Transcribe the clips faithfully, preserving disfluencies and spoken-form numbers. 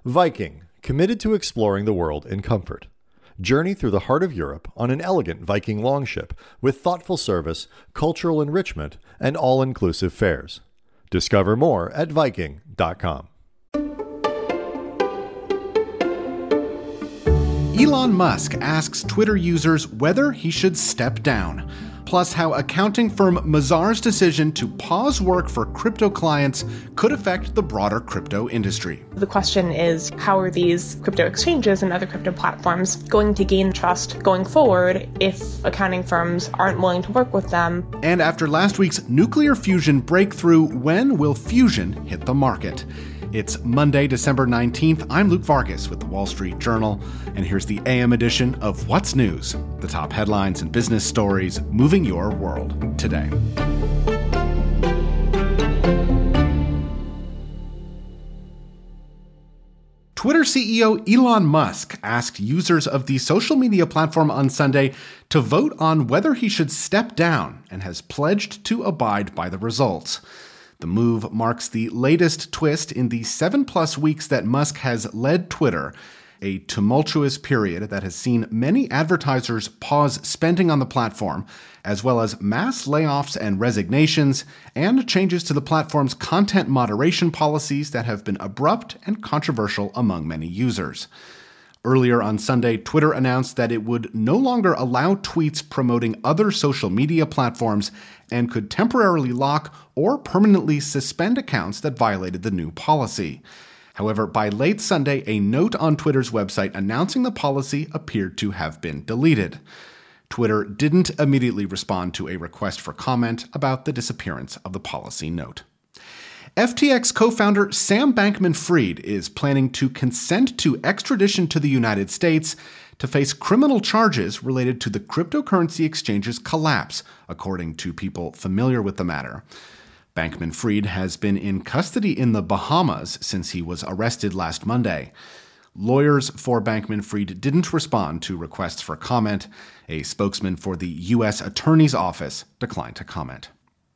Viking, committed to exploring the world in comfort. Journey through the heart of Europe on an elegant Viking longship with thoughtful service, cultural enrichment, and all-inclusive fares. Discover more at Viking dot com. Elon Musk asks Twitter users whether he should step down, plus how accounting firm Mazar's decision to pause work for crypto clients could affect the broader crypto industry. The question is, how are these crypto exchanges and other crypto platforms going to gain trust going forward if accounting firms aren't willing to work with them? And after last week's nuclear fusion breakthrough, when will fusion hit the market? It's Monday, December nineteenth. I'm Luke Vargas with the Wall Street Journal, and here's the A M edition of What's News, the top headlines and business stories moving your world today. Twitter C E O Elon Musk asked users of the social media platform on Sunday to vote on whether he should step down and has pledged to abide by the results. The move marks the latest twist in the seven-plus weeks that Musk has led Twitter, a tumultuous period that has seen many advertisers pause spending on the platform, as well as mass layoffs and resignations, and changes to the platform's content moderation policies that have been abrupt and controversial among many users. Earlier on Sunday, Twitter announced that it would no longer allow tweets promoting other social media platforms and could temporarily lock or permanently suspend accounts that violated the new policy. However, by late Sunday, a note on Twitter's website announcing the policy appeared to have been deleted. Twitter didn't immediately respond to a request for comment about the disappearance of the policy note. F T X co-founder Sam Bankman-Fried is planning to consent to extradition to the United States to face criminal charges related to the cryptocurrency exchange's collapse, according to people familiar with the matter. Bankman-Fried has been in custody in the Bahamas since he was arrested last Monday. Lawyers for Bankman-Fried didn't respond to requests for comment. A spokesman for the U S Attorney's Office declined to comment.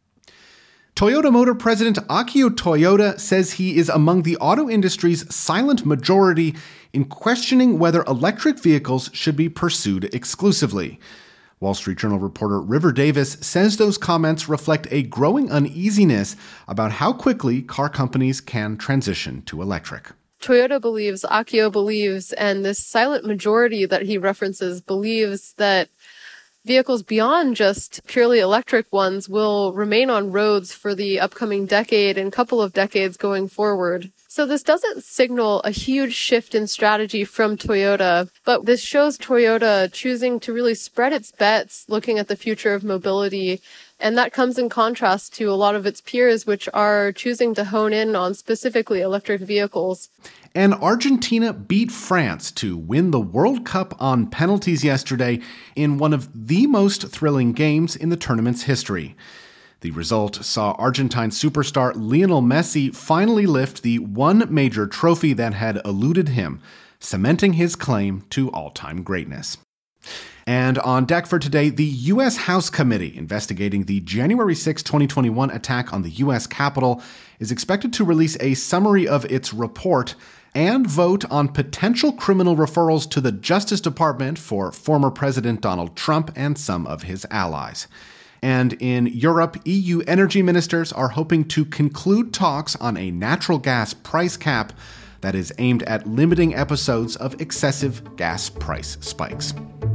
Toyota Motor President Akio Toyoda says he is among the auto industry's silent majority in questioning whether electric vehicles should be pursued exclusively. Wall Street Journal reporter River Davis says those comments reflect a growing uneasiness about how quickly car companies can transition to electric. Toyota believes, Akio believes, and this silent majority that he references believes that vehicles beyond just purely electric ones will remain on roads for the upcoming decade and couple of decades going forward. So this doesn't signal a huge shift in strategy from Toyota, but this shows Toyota choosing to really spread its bets looking at the future of mobility. And that comes in contrast to a lot of its peers, which are choosing to hone in on specifically electric vehicles. And Argentina beat France to win the World Cup on penalties yesterday in one of the most thrilling games in the tournament's history. The result saw Argentine superstar Lionel Messi finally lift the one major trophy that had eluded him, cementing his claim to all-time greatness. And on deck for today, the U S House Committee investigating the January sixth, twenty twenty-one attack on the U S Capitol is expected to release a summary of its report and vote on potential criminal referrals to the Justice Department for former President Donald Trump and some of his allies. And in Europe, E U energy ministers are hoping to conclude talks on a natural gas price cap that is aimed at limiting episodes of excessive gas price spikes.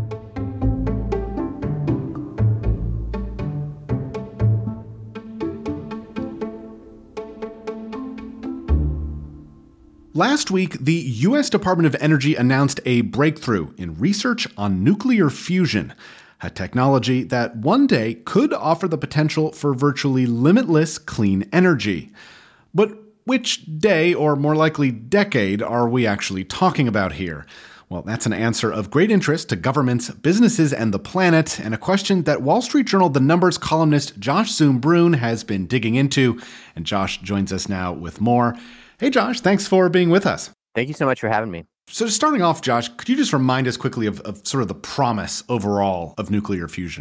Last week, the U S Department of Energy announced a breakthrough in research on nuclear fusion, a technology that one day could offer the potential for virtually limitless clean energy. But which day, or more likely decade, are we actually talking about here? Well, that's an answer of great interest to governments, businesses, and the planet, and a question that Wall Street Journal The Numbers columnist Josh Zoom-Brun has been digging into. And Josh joins us now with more. Hey, Josh, thanks for being with us. Thank you so much for having me. So starting off, Josh, could you just remind us quickly of, of sort of the promise overall of nuclear fusion?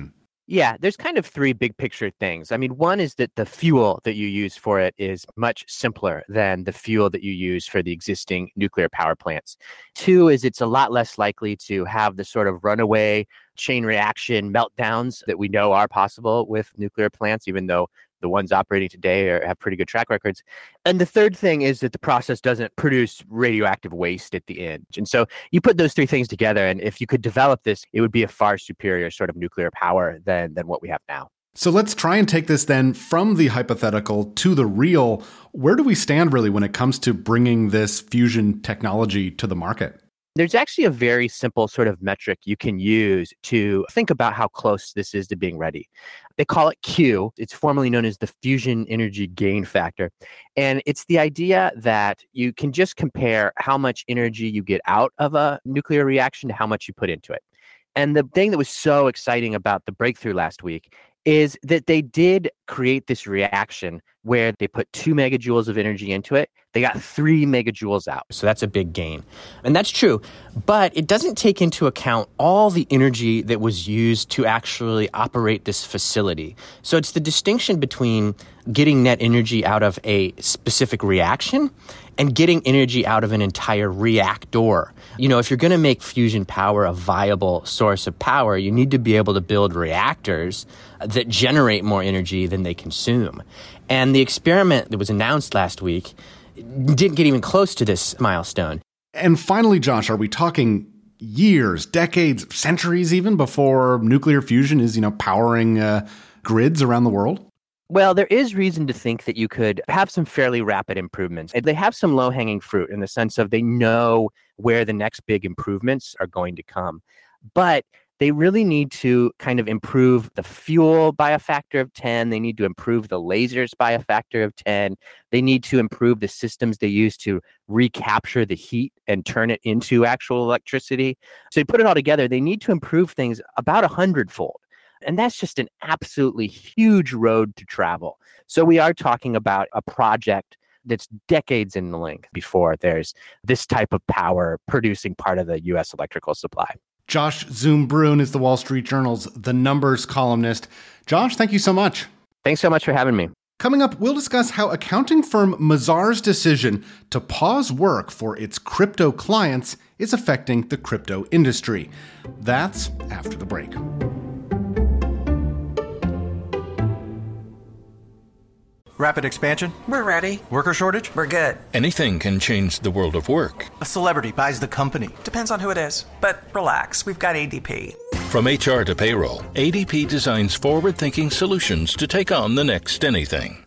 Yeah, there's kind of three big picture things. I mean, one is that the fuel that you use for it is much simpler than the fuel that you use for the existing nuclear power plants. Two is it's a lot less likely to have the sort of runaway chain reaction meltdowns that we know are possible with nuclear plants, even though the ones operating today are, have pretty good track records. And the third thing is that the process doesn't produce radioactive waste at the end. And so you put those three things together, and if you could develop this, it would be a far superior sort of nuclear power than, than what we have now. So let's try and take this then from the hypothetical to the real. Where do we stand really when it comes to bringing this fusion technology to the market? There's actually a very simple sort of metric you can use to think about how close this is to being ready. They call it Q. It's formerly known as the fusion energy gain factor. And it's the idea that you can just compare how much energy you get out of a nuclear reaction to how much you put into it. And the thing that was so exciting about the breakthrough last week is that they did create this reaction where they put two megajoules of energy into it. They got three megajoules out. So that's a big gain. And that's true. But it doesn't take into account all the energy that was used to actually operate this facility. So it's the distinction between getting net energy out of a specific reaction and getting energy out of an entire reactor. You know, if you're going to make fusion power a viable source of power, you need to be able to build reactors that generate more energy than they consume. And the experiment that was announced last week didn't get even close to this milestone. And finally, Josh, are we talking years, decades, centuries even before nuclear fusion is, you know, powering uh, grids around the world? Well, there is reason to think that you could have some fairly rapid improvements. They have some low-hanging fruit in the sense of they know where the next big improvements are going to come. But they really need to kind of improve the fuel by a factor of ten. They need to improve the lasers by a factor of ten. They need to improve the systems they use to recapture the heat and turn it into actual electricity. So you put it all together, they need to improve things about a hundredfold. And that's just an absolutely huge road to travel. So we are talking about a project that's decades in the length before there's this type of power producing part of the U S electrical supply. Josh Zumbruun is the Wall Street Journal's The Numbers columnist. Josh, thank you so much. Thanks so much for having me. Coming up, we'll discuss how accounting firm Mazars' decision to pause work for its crypto clients is affecting the crypto industry. That's after the break. Rapid expansion? We're ready. Worker shortage? We're good. Anything can change the world of work. A celebrity buys the company. Depends on who it is. But relax, we've got A D P. From H R to payroll, A D P designs forward-thinking solutions to take on the next anything.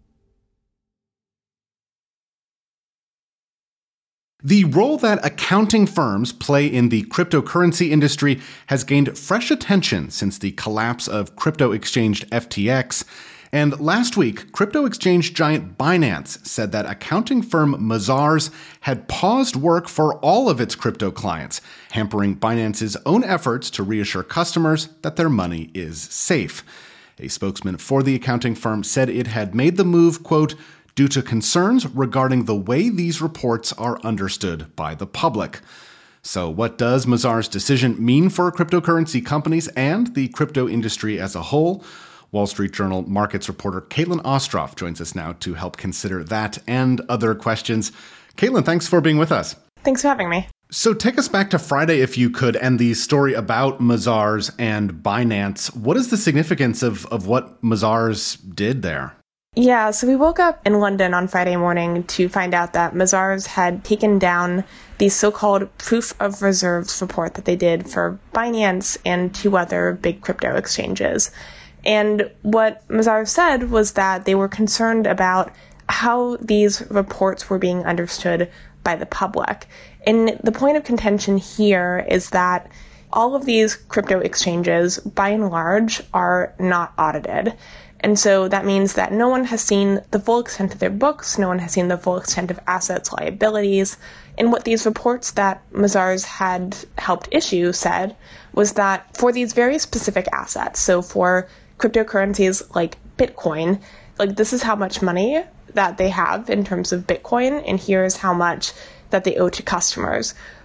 The role that accounting firms play in the cryptocurrency industry has gained fresh attention since the collapse of crypto exchange F T X. And last week, crypto exchange giant Binance said that accounting firm Mazars had paused work for all of its crypto clients, hampering Binance's own efforts to reassure customers that their money is safe. A spokesman for the accounting firm said it had made the move, quote, due to concerns regarding the way these reports are understood by the public. So what does Mazars' decision mean for cryptocurrency companies and the crypto industry as a whole? Wall Street Journal markets reporter Caitlin Ostroff joins us now to help consider that and other questions. Caitlin, thanks for being with us. Thanks for having me. So take us back to Friday, if you could, and the story about Mazars and Binance. What is the significance of, of what Mazars did there? Yeah, so we woke up in London on Friday morning to find out that Mazars had taken down the so-called proof of reserves report that they did for Binance and two other big crypto exchanges. And what Mazars said was that they were concerned about how these reports were being understood by the public. And the point of contention here is that all of these crypto exchanges, by and large, are not audited. And so that means that no one has seen the full extent of their books, no one has seen the full extent of assets, liabilities. And what these reports that Mazars had helped issue said was that for these very specific assets, so for cryptocurrencies like Bitcoin, like this is how much money that they have in terms of Bitcoin, and here's how much that they owe to customers.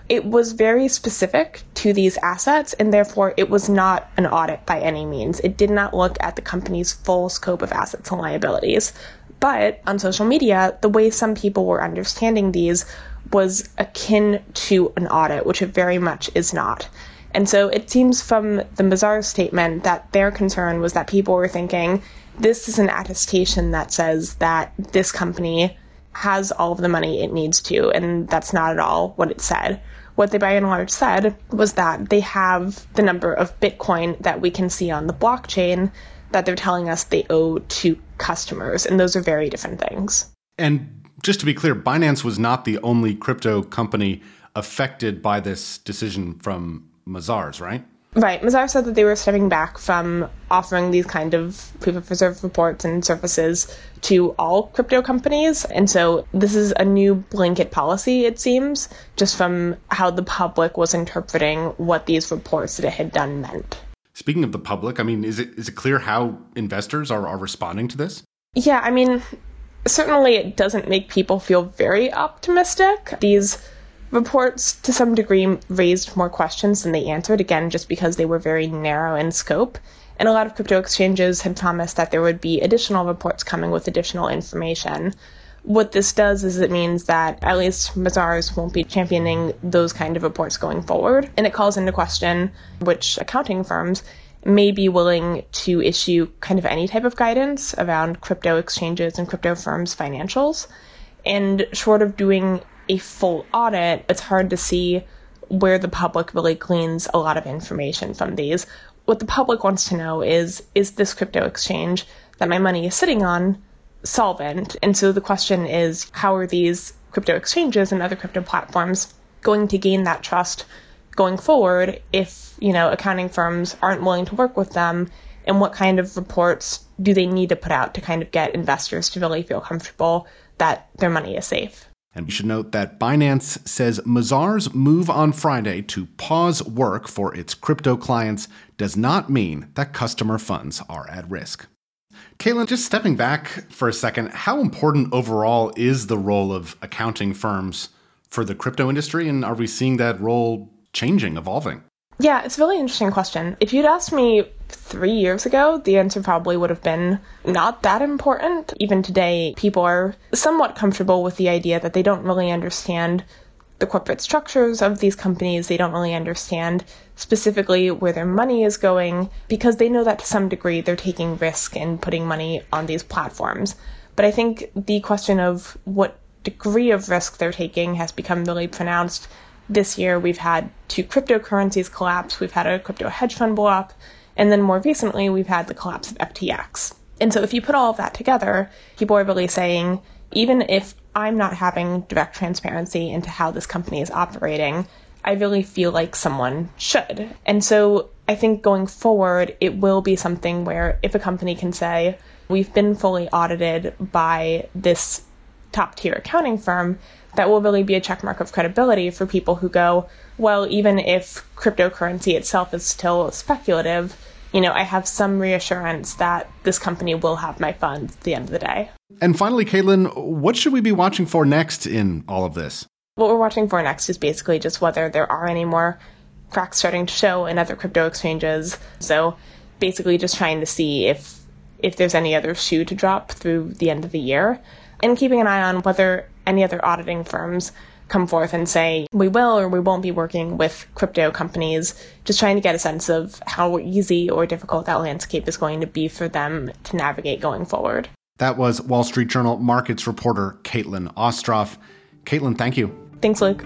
It was very specific to these assets, and therefore it was not an audit by any means. It did not look at the company's full scope of assets and liabilities. But on social media, the way some people were understanding these was akin to an audit, which it very much is not. And so it seems from the Mazars statement that their concern was that people were thinking, this is an attestation that says that this company has all of the money it needs to, and that's not at all what it said. What they by and large said was that they have the number of Bitcoin that we can see on the blockchain that they're telling us they owe to customers, and those are very different things. And just to be clear, Binance was not the only crypto company affected by this decision from Mazars, right? Right. Mazars said that they were stepping back from offering these kind of proof of reserve reports and services to all crypto companies. And so this is a new blanket policy, it seems, just from how the public was interpreting what these reports that it had done meant. Speaking of the public, I mean, is it is it clear how investors are, are responding to this? Yeah, I mean, certainly it doesn't make people feel very optimistic. These reports, to some degree, raised more questions than they answered, again, just because they were very narrow in scope. And a lot of crypto exchanges had promised that there would be additional reports coming with additional information. What this does is it means that at least Mazars won't be championing those kind of reports going forward. And it calls into question which accounting firms may be willing to issue kind of any type of guidance around crypto exchanges and crypto firms' financials. And short of doing a full audit, it's hard to see where the public really gleans a lot of information from these. What the public wants to know is, is this crypto exchange that my money is sitting on solvent? And so the question is, how are these crypto exchanges and other crypto platforms going to gain that trust going forward if, you know, accounting firms aren't willing to work with them? And what kind of reports do they need to put out to kind of get investors to really feel comfortable that their money is safe? And we should note that Binance says Mazars' move on Friday to pause work for its crypto clients does not mean that customer funds are at risk. Caitlin, just stepping back for a second, how important overall is the role of accounting firms for the crypto industry? And are we seeing that role changing, evolving? Yeah, it's a really interesting question. If you'd asked me three years ago, the answer probably would have been not that important. Even today, people are somewhat comfortable with the idea that they don't really understand the corporate structures of these companies. They don't really understand specifically where their money is going, because they know that to some degree they're taking risk and putting money on these platforms. But I think the question of what degree of risk they're taking has become really pronounced. This year, we've had two cryptocurrencies collapse, we've had a crypto hedge fund blow up, and then more recently, we've had the collapse of F T X. And so if you put all of that together, people are really saying, even if I'm not having direct transparency into how this company is operating, I really feel like someone should. And so I think going forward, it will be something where if a company can say, we've been fully audited by this top-tier accounting firm, that will really be a checkmark of credibility for people who go, well, even if cryptocurrency itself is still speculative, you know, I have some reassurance that this company will have my funds at the end of the day. And finally, Caitlin, what should we be watching for next in all of this? What we're watching for next is basically just whether there are any more cracks starting to show in other crypto exchanges. So basically just trying to see if if there's any other shoe to drop through the end of the year, and keeping an eye on whether any other auditing firms come forth and say, we will or we won't be working with crypto companies, just trying to get a sense of how easy or difficult that landscape is going to be for them to navigate going forward. That was Wall Street Journal markets reporter Caitlin Ostroff. Caitlin, thank you. Thanks, Luke.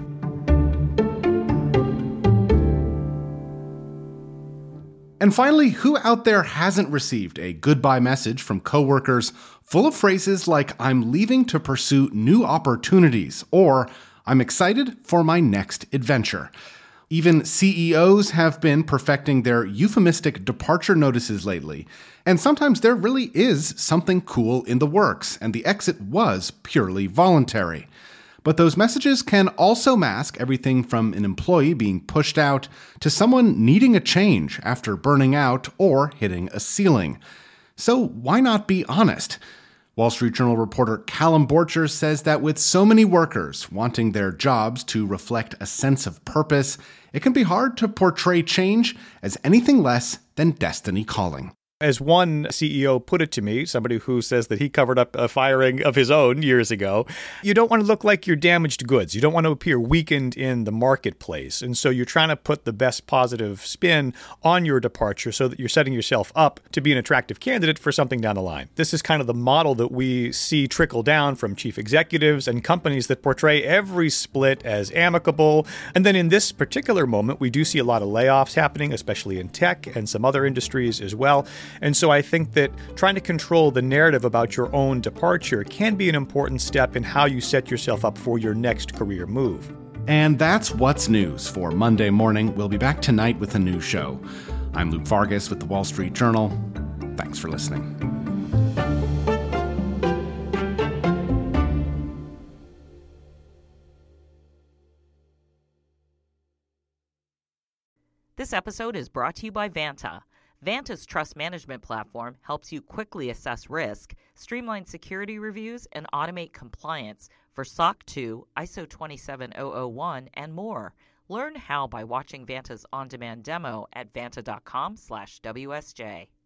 And finally, who out there hasn't received a goodbye message from coworkers full of phrases like, I'm leaving to pursue new opportunities, or I'm excited for my next adventure? Even C E Os have been perfecting their euphemistic departure notices lately. And sometimes there really is something cool in the works, and the exit was purely voluntary. But those messages can also mask everything from an employee being pushed out to someone needing a change after burning out or hitting a ceiling. So why not be honest? Wall Street Journal reporter Callum Borcher says that with so many workers wanting their jobs to reflect a sense of purpose, it can be hard to portray change as anything less than destiny calling. As one C E O put it to me, somebody who says that he covered up a firing of his own years ago, you don't want to look like you're damaged goods. You don't want to appear weakened in the marketplace. And so you're trying to put the best positive spin on your departure so that you're setting yourself up to be an attractive candidate for something down the line. This is kind of the model that we see trickle down from chief executives and companies that portray every split as amicable. And then in this particular moment, we do see a lot of layoffs happening, especially in tech and some other industries as well. And so I think that trying to control the narrative about your own departure can be an important step in how you set yourself up for your next career move. And that's What's News for Monday morning. We'll be back tonight with a new show. I'm Luke Vargas with the Wall Street Journal. Thanks for listening. This episode is brought to you by Vanta. Vanta's trust management platform helps you quickly assess risk, streamline security reviews, and automate compliance for S O C two, I S O twenty-seven thousand one, and more. Learn how by watching Vanta's on-demand demo at vanta.com slash WSJ.